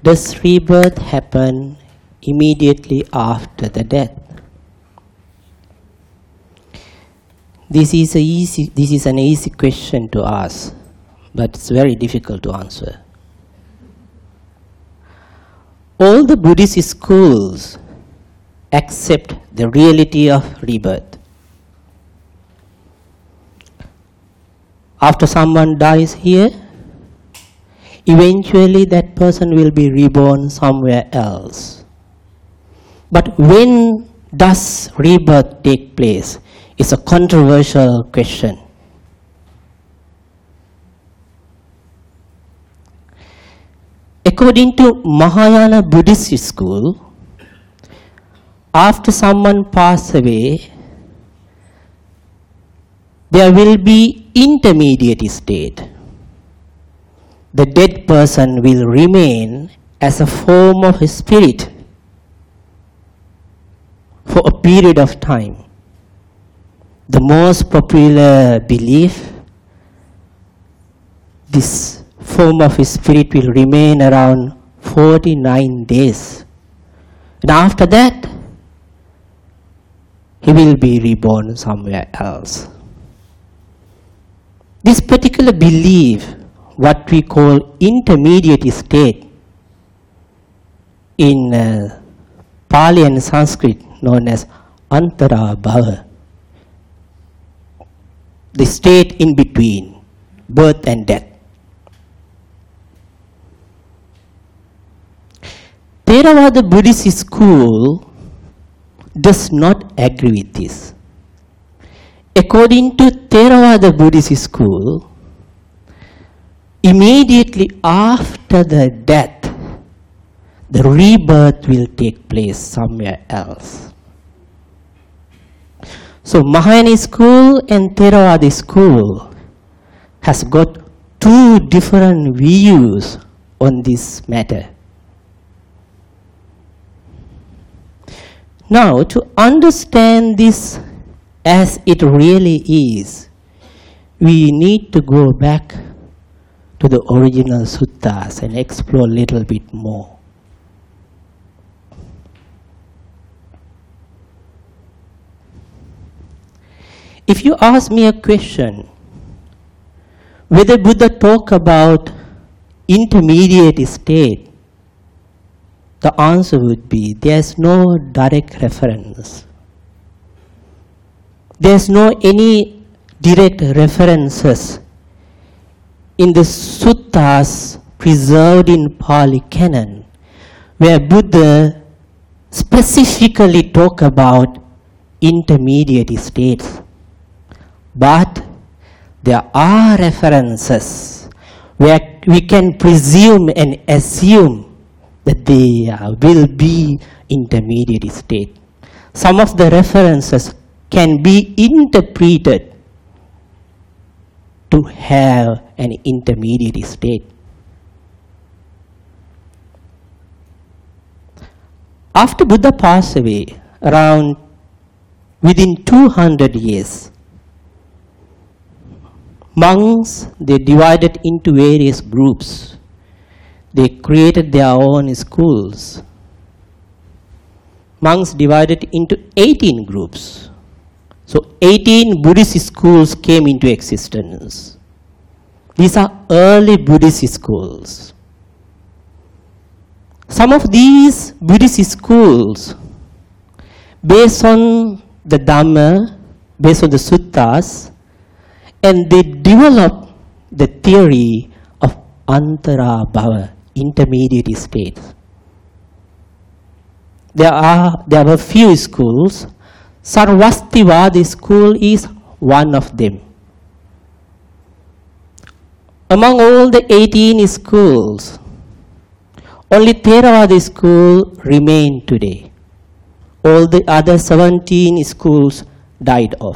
Does rebirth happen immediately after the death? This is an easy question to ask, but it's very difficult to answer. All the Buddhist schools accept the reality of rebirth. After someone dies here, eventually that person will be reborn somewhere else. But when does rebirth take place? It's a controversial question. According to Mahayana Buddhist school, after someone passes away, there will be intermediate state. The dead person will remain as a form of a spirit for a period of time. The most popular belief, this form of spirit will remain around 49 days. And after that, he will be reborn somewhere else. This particular belief, what we call intermediate state, in Pali and Sanskrit known as Antara Bhava, the state in between birth and death. Theravada Buddhist school does not agree with this. According to Theravada Buddhist school, immediately after the death, the rebirth will take place somewhere else. So Mahayana school and Theravada school has got two different views on this matter. Now, to understand this as it really is, we need to go back to the original suttas and explore a little bit more. If you ask me a question, whether Buddha talked about intermediate state, the answer would be there's no direct reference. There's no any direct references in the suttas preserved in Pali Canon where Buddha specifically talk about intermediate states. But there are references where we can presume and assume that they will be intermediate state. Some of the references can be interpreted to have an intermediate state. After Buddha passed away, around within 200 years, monks, they divided into various groups. They created their own schools. Monks divided into 18 groups. So 18 Buddhist schools came into existence. These are early Buddhist schools. Some of these Buddhist schools, based on the Dhamma, based on the suttas, and they developed the theory of Antara Bhava, intermediate states. There were few schools. Sarvastivadi school is one of them. Among all the 18 schools, only Theravada school remained today. All the other 17 schools died off.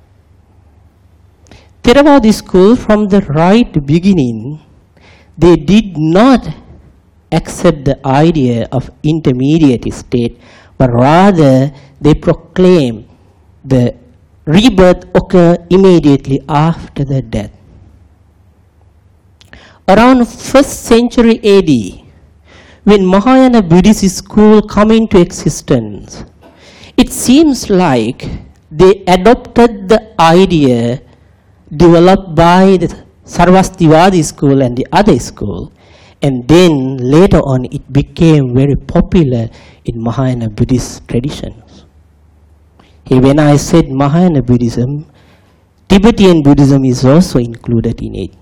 Theravada school, from the right beginning, they did not accept the idea of intermediate state, but rather they proclaim the rebirth occur immediately after the death. Around 1st century AD, when Mahayana Buddhist school come into existence, it seems like they adopted the idea developed by the Sarvastivadi school and the other school, and then later on it became very popular in Mahayana Buddhist traditions. Here when I said Mahayana Buddhism, Tibetan Buddhism is also included in it.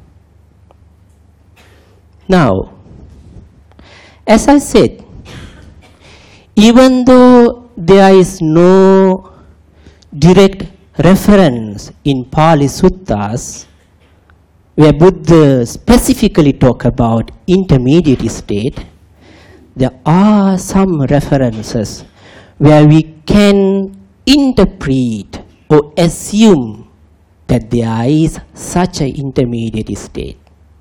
Now, as I said, even though there is no direct reference in Pali Suttas where Buddha specifically talk about intermediate state, there are some references where we can interpret or assume that there is such an intermediate state.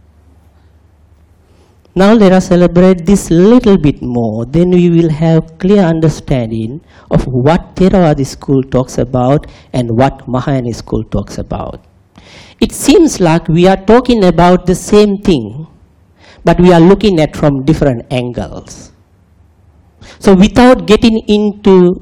Now let us elaborate this little bit more, then we will have clear understanding of what Theravada school talks about and what Mahayana school talks about. It seems like we are talking about the same thing, but we are looking at from different angles. So without getting into,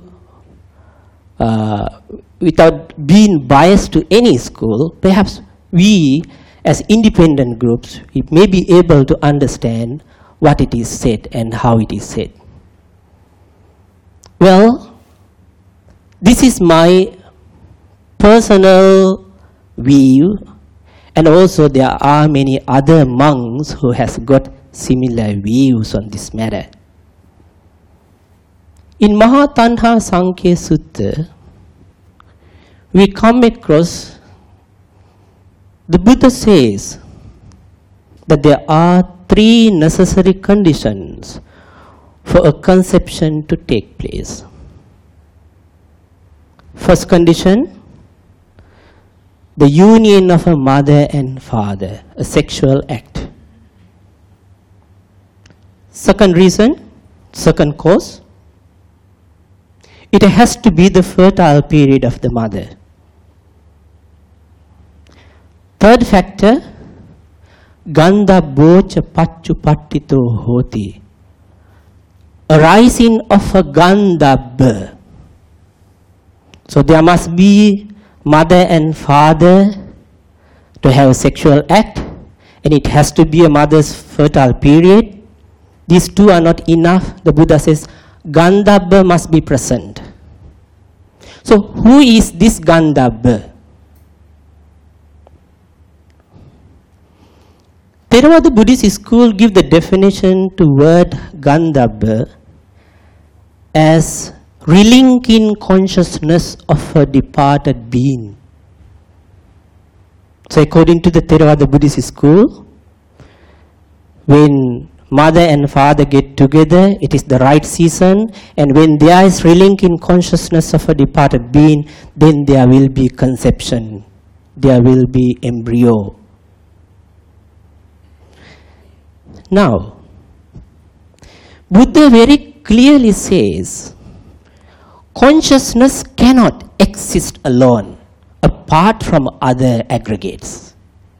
without being biased to any school, perhaps we as independent groups, we may be able to understand what it is said and how it is said. Well, this is my personal view, and also there are many other monks who has got similar views on this matter. In Mahatanha Sankhya Sutta, we come across the Buddha says that there are three necessary conditions for a conception to take place. First condition, the union of a mother and father, a sexual act. Second reason, second cause, it has to be the fertile period of the mother. Third factor, gandha bocha pachupattito hoti, arising of a gandhabba. So there must be mother and father to have a sexual act, and it has to be a mother's fertile period. These two are not enough. The Buddha says gandhabba must be present. So who is this gandhabba? Theravada Buddhist school give the definition to word gandhabba as relinking consciousness of a departed being. So according to the Theravada Buddhist school, when mother and father get together, it is the right season, and when there is relinking consciousness of a departed being, then there will be conception, there will be embryo. Now, Buddha very clearly says, consciousness cannot exist alone, apart from other aggregates.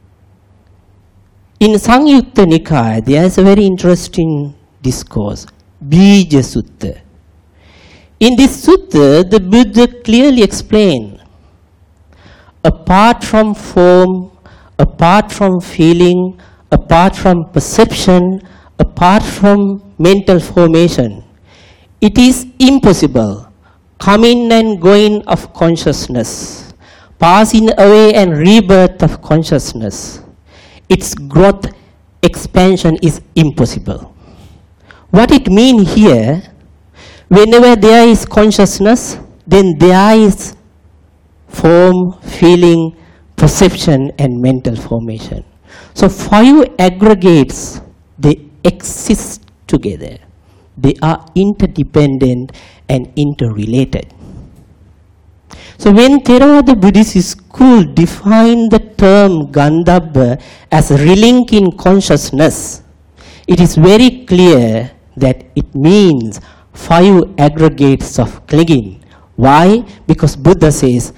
In Sangyutta Nikaya, there is a very interesting discourse, Bija Sutta. In this sutta, the Buddha clearly explained, apart from form, apart from feeling, apart from perception, apart from mental formation, it is impossible coming and going of consciousness, passing away and rebirth of consciousness. Its growth, expansion is impossible. What it means here, whenever there is consciousness, then there is form, feeling, perception, and mental formation. So five aggregates, they exist together. They are interdependent and interrelated. So when Theravada Buddhist school defined the term gandhabba as relinking consciousness, it is very clear that it means five aggregates of clinging. Why? Because Buddha says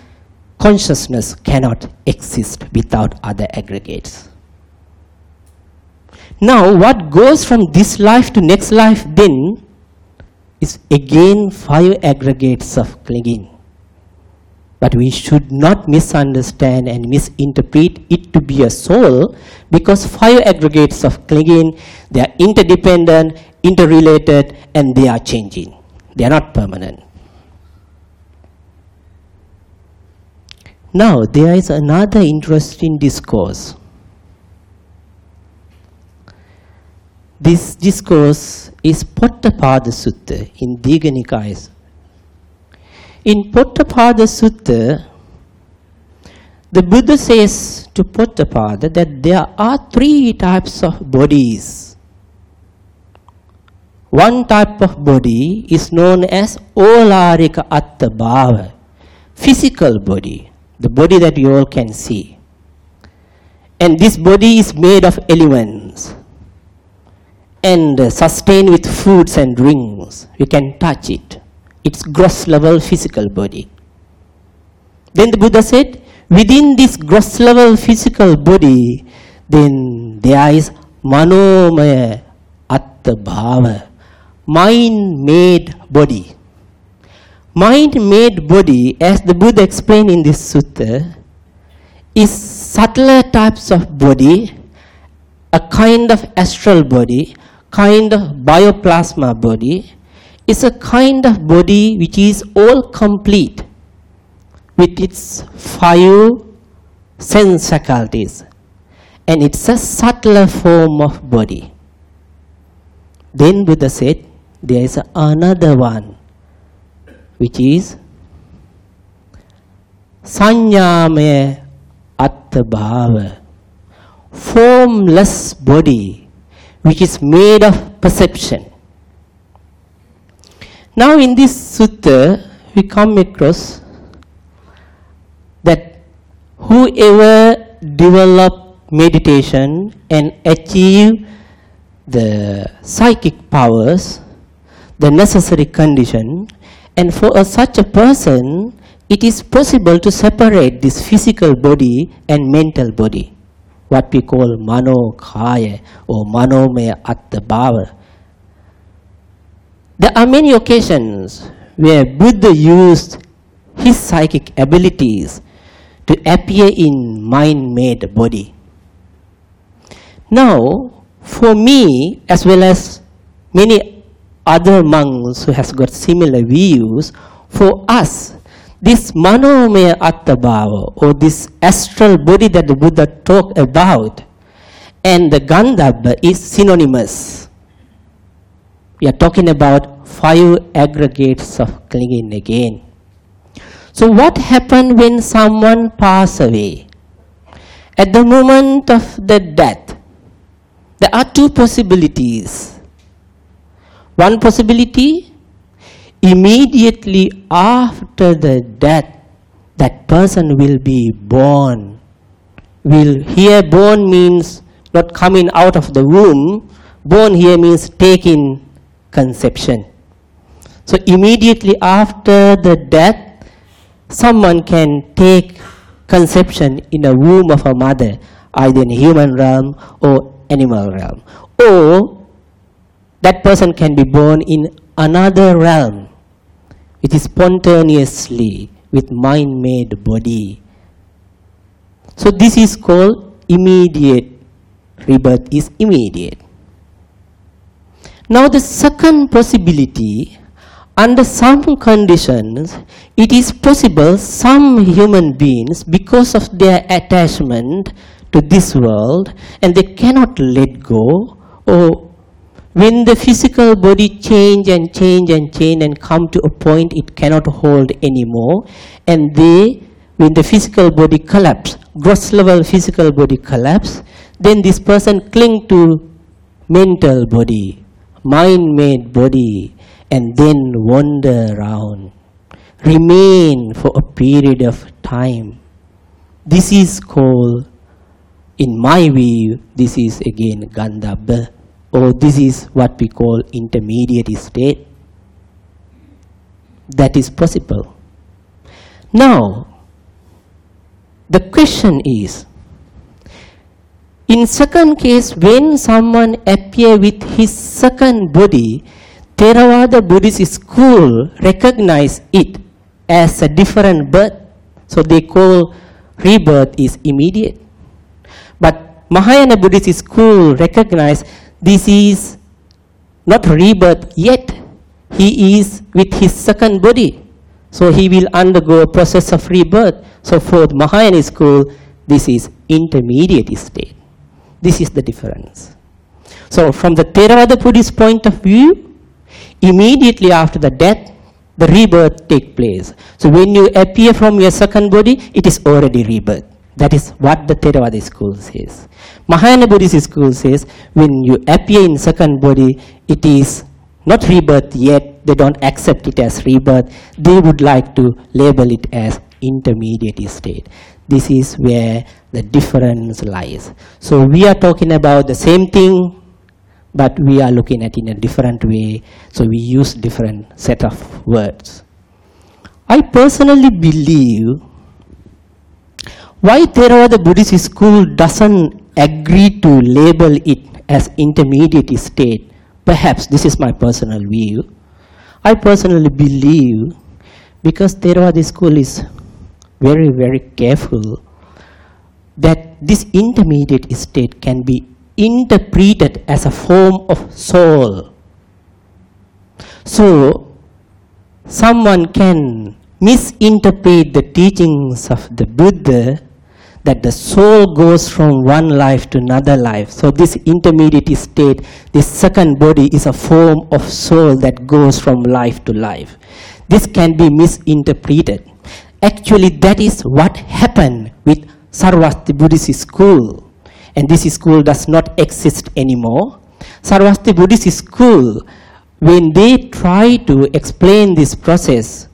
consciousness cannot exist without other aggregates. Now, what goes from this life to next life then is again 5 aggregates of clinging. But we should not misunderstand and misinterpret it to be a soul, because 5 aggregates of clinging, they are interdependent, interrelated, and they are changing. They are not permanent. Now, there is another interesting discourse. This discourse is Potthapada Sutta in Digha Nikaya. In Potthapada Sutta, the Buddha says to Potthapada that there are 3 types of bodies. One type of body is known as Olarika Atta Bhava, physical body, the body that you all can see. And this body is made of elements and sustained with foods and drinks. We can touch it. It's gross level physical body. Then the Buddha said, within this gross level physical body, then there is Manomaya Atta Bhava, mind-made body. Mind-made body, as the Buddha explained in this sutta, is subtler types of body, a kind of astral body, kind of bioplasma body, is a kind of body which is all complete with its 5 sense faculties, and it's a subtler form of body. Then Buddha said there is another one which is Sanyamaya Atta Bhava, formless body which is made of perception. Now in this sutta, we come across that whoever develop meditation and achieve the psychic powers, the necessary condition, and for such a person, it is possible to separate this physical body and mental body, what we call Mano Kaya or Manomaya Atta Bhava. There are many occasions where Buddha used his psychic abilities to appear in mind-made body. Now, for me, as well as many other monks who has got similar views, for us, this Manomaya Atta Bhava, or this astral body that the Buddha talked about, and the Gandhabba is synonymous. We are talking about 5 aggregates of clinging again. So what happened when someone passes away? At the moment of the death, there are 2 possibilities. One possibility, immediately after the death, that person will be born. Here born means not coming out of the womb. Born here means taking conception. So immediately after the death, someone can take conception in the womb of a mother, either in human realm or animal realm. Or that person can be born in another realm. It is spontaneously with mind-made body. So this is called immediate. Rebirth is immediate. Now the second possibility, under some conditions, it is possible some human beings, because of their attachment to this world, and they cannot let go, or when the physical body change and change and change and come to a point it cannot hold anymore, and when the physical body collapse, gross level physical body collapse, then this person cling to mental body, mind-made body, and then wander around, remain for a period of time. This is called, in my view, this is again Gandhabba, or this is what we call intermediate state. That is possible. Now, the question is In second case, when someone appear with his second body, Theravada Buddhist school recognize it as a different birth. So they call rebirth is immediate. But Mahayana Buddhist school recognize this is not rebirth yet. He is with his second body. So he will undergo a process of rebirth. So for the Mahayana school, this is intermediate state. This is the difference. So from the Theravada Buddhist point of view, immediately after the death, the rebirth takes place. So when you appear from your second body, it is already rebirth. That is what the Theravada school says. Mahayana Buddhist school says, when you appear in second body, it is not rebirth yet. They don't accept it as rebirth. They would like to label it as intermediate state. This is where the difference lies. So we are talking about the same thing, but we are looking at it in a different way. So we use different set of words. I personally believe why Theravada Buddhist school doesn't agree to label it as intermediate state. Perhaps this is my personal view. I personally believe because Theravada school is very, very careful that this intermediate state can be interpreted as a form of soul. So someone can misinterpret the teachings of the Buddha that the soul goes from one life to another life. So this intermediate state, this second body is a form of soul that goes from life to life. This can be misinterpreted. Actually, that is what happened with Sarvasti Buddhist school. And this school does not exist anymore. Sarvasti Buddhist school, when they try to explain this process,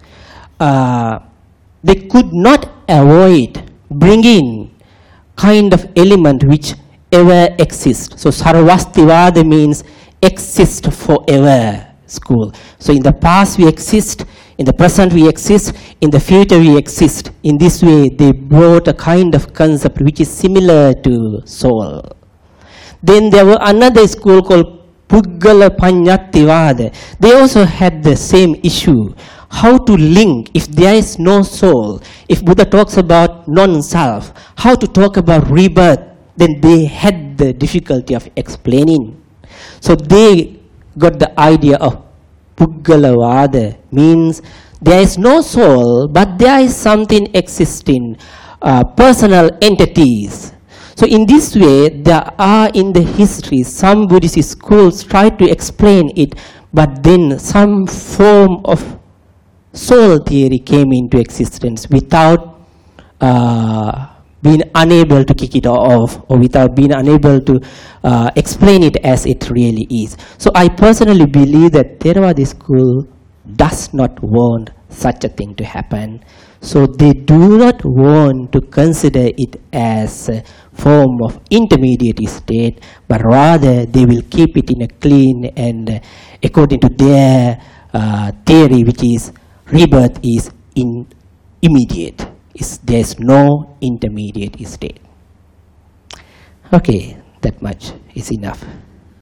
they could not avoid bringing kind of element which ever exists. So Sarvastivada means exist forever school. So in the past we exist, in the present we exist, in the future we exist. In this way they brought a kind of concept which is similar to soul. Then there were another school called Puggala Panyattivada. They also had the same issue. How to link if there is no soul? If Buddha talks about non-self, how to talk about rebirth? Then they had the difficulty of explaining. So they got the idea of Puggalavada, means there is no soul, but there is something existing, personal entities. So in this way, there are in the history, some Buddhist schools try to explain it, but then some form of soul theory came into existence without being unable to kick it off, or without being unable to explain it as it really is. So I personally believe that Theravada school does not want such a thing to happen. So they do not want to consider it as a form of intermediate state, but rather they will keep it in a clean and according to their theory, which is rebirth is immediate. There is no intermediate state. Okay, that much is enough.